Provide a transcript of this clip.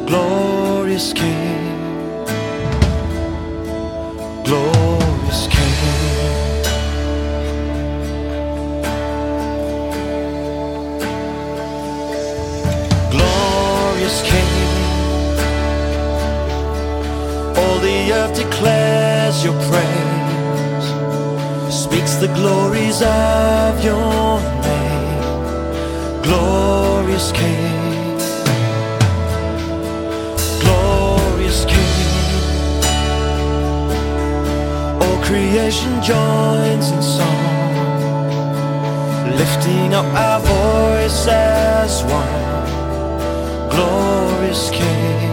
glorious King, glorious King. Glorious King, all the earth declares your praise, speaks the glories of your name. Glorious King, glorious King, all creation joins in song, lifting up our voice as one. Glorious King,